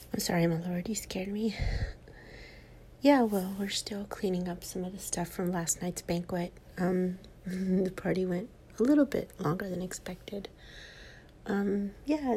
I'm sorry, my lord, you scared me. Yeah, well, we're still cleaning up some of the stuff from last night's banquet. The party went a little bit longer than expected. Yeah,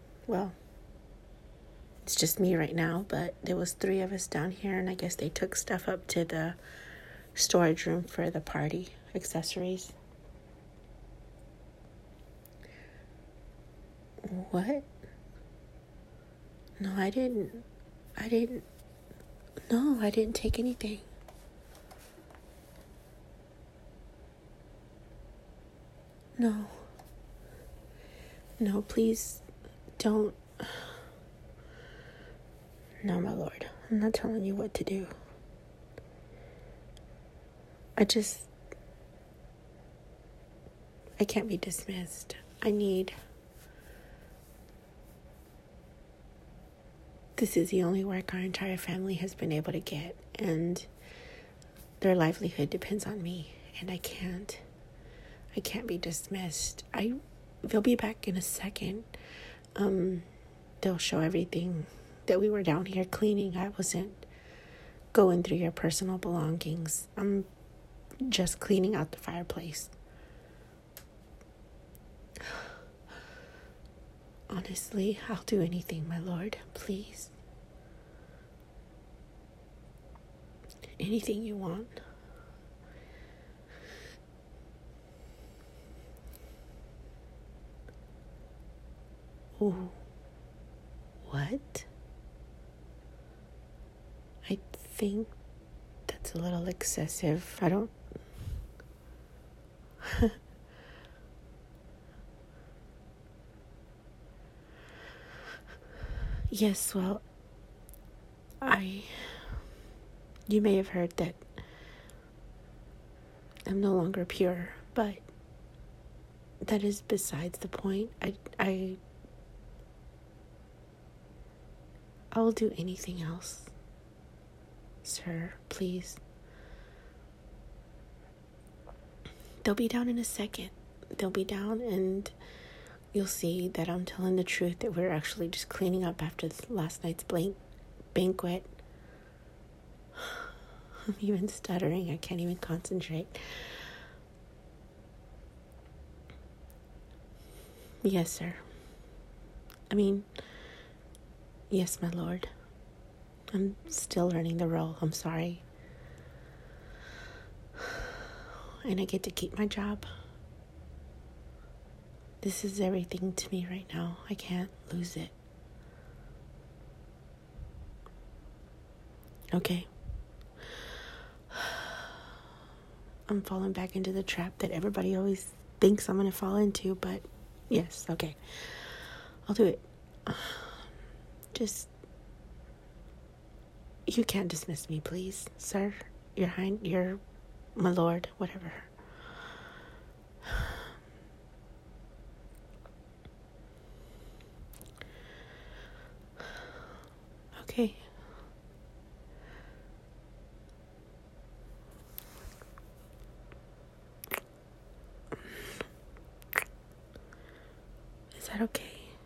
it's just me right now, but there was 3 of us down here, and I guess they took stuff up to the storage room for the party accessories. What? No, I didn't. No, I didn't take anything. No. No, please don't. No, my lord. I'm not telling you what to do. I can't be dismissed. This is the only work our entire family has been able to get, and their livelihood depends on me, and I can't be dismissed. They'll be back in a second. They'll show everything that we were down here cleaning. I wasn't going through your personal belongings. I'm just cleaning out the fireplace. Honestly, I'll do anything, my lord. Please. Anything you want. Ooh. What? I think that's a little excessive. I don't... Yes, well, you may have heard that I'm no longer pure, but that is besides the point. I'll do anything else. Sir, please. They'll be down in a second. They'll be down, and you'll see that I'm telling the truth, that we're actually just cleaning up after last night's banquet. I'm even stuttering. I can't even concentrate. Yes, sir. Yes, my lord. I'm still learning the role. I'm sorry. And I get to keep my job. This is everything to me right now. I can't lose it. Okay. I'm falling back into the trap that everybody always thinks I'm going to fall into, but yes, okay. I'll do it. You can't dismiss me, please, sir. You're my lord, whatever. Okay. Is that okay?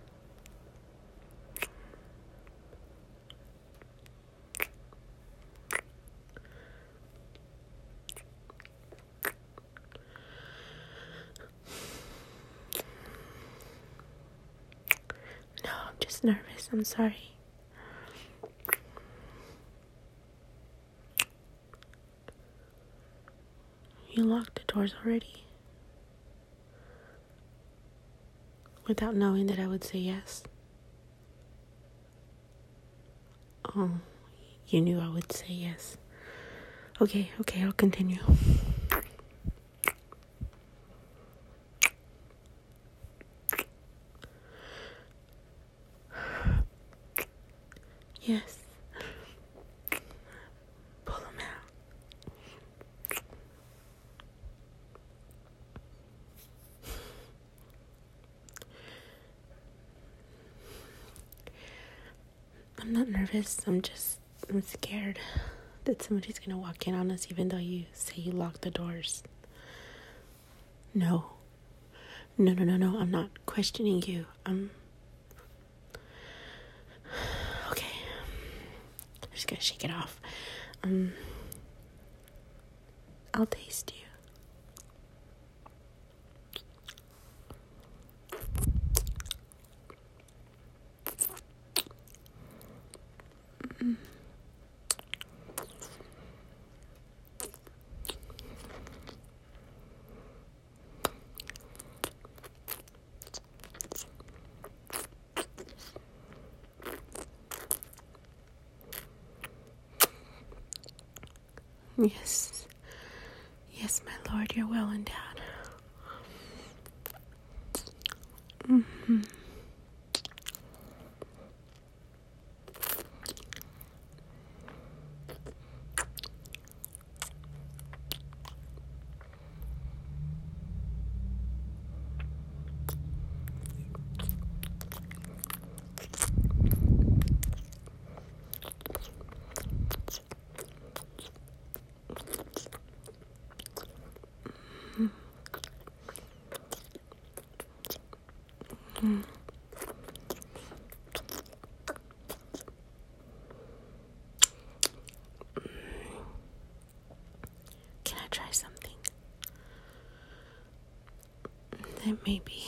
No, I'm just nervous. I'm sorry. You locked the doors already? Without knowing that I would say yes? Oh, you knew I would say yes. Okay, I'll continue. Yes. Pull them out. I'm not nervous. I'm scared that somebody's gonna walk in on us, even though you say you locked the doors. No. I'm not questioning you. Okay. just gonna shake it off. I'll taste you. Yes. Yes, my Lord, you're well endowed. Can I try something? That maybe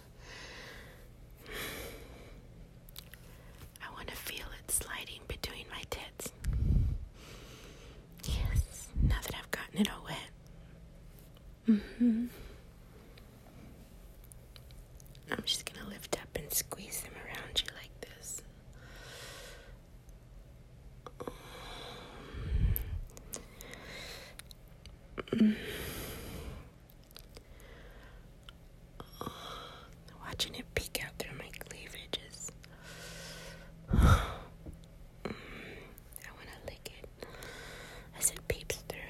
I want to feel it sliding between my tits. Yes, now that I've gotten it all wet. I'm just gonna lift up and squeeze them around you like this. Watching it peek out through my cleavages. I want to lick it as it peeps through.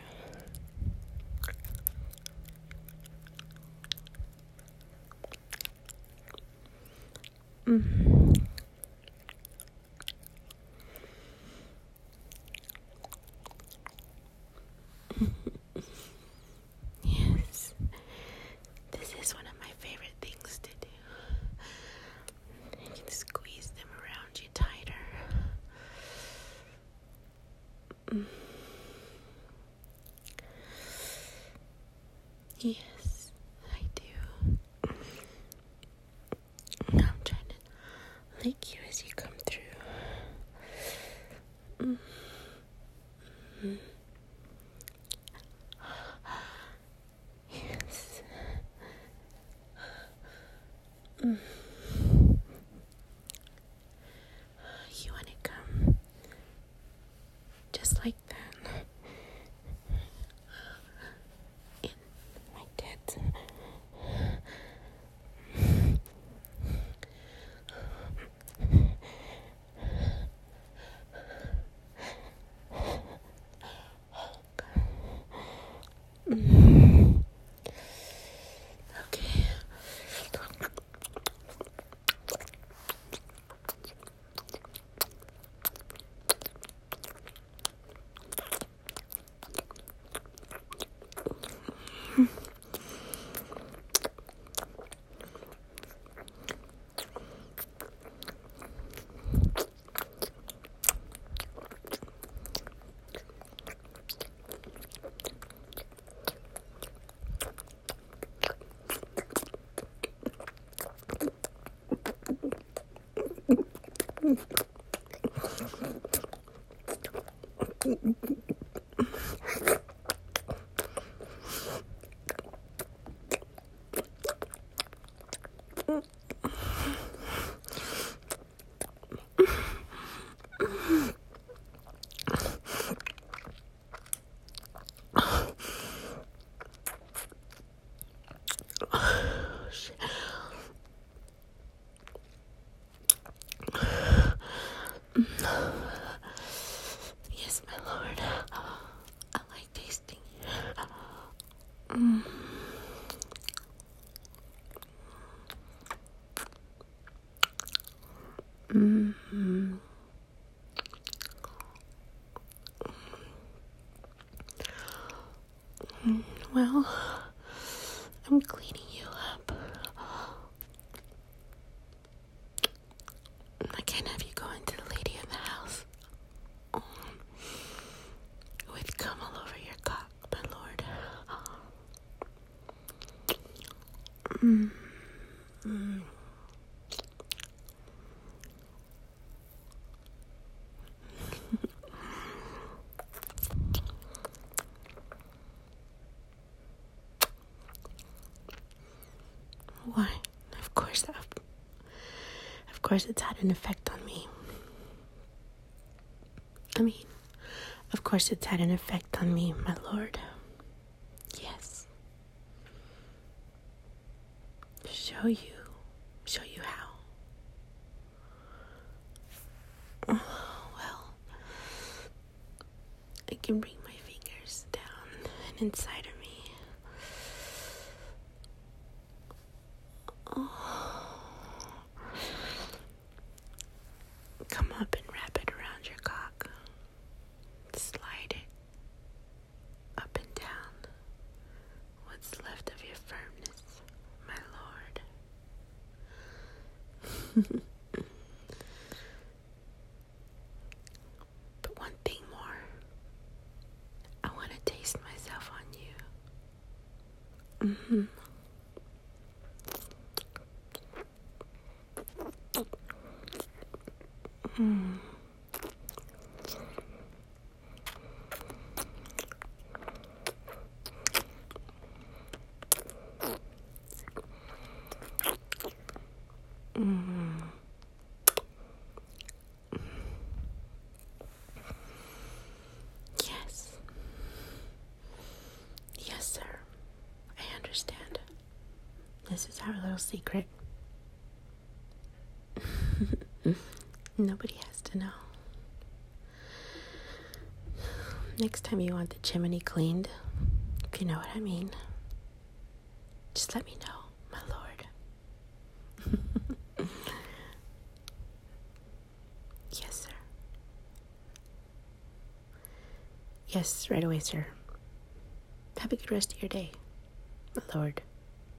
Yes, this is one of my favorite things to do. You can squeeze them around you tighter. Yes, I do. I'm trying to lick you as you come through. Yes. You want to come just like that in my tits. Okay. Yes, my Lord. I like tasting you. Well, I'm cleaning you up. I can't have you go into the lady of the house. Of course, it's had an effect on me. I mean, of course, it's had an effect on me, my lord. Yes. Show you how. Well, I can bring my fingers down and inside of me. Come up and wrap it around your cock. Slide it up and down. What's left of your firmness, my lord. But one thing more. I want to taste myself on you. Yes. Yes, sir. I understand. This is our little secret. Nobody has to know. Next time you want the chimney cleaned, if you know what I mean, just let me know, my lord. Yes, sir. Yes, right away, sir. Have a good rest of your day, my lord.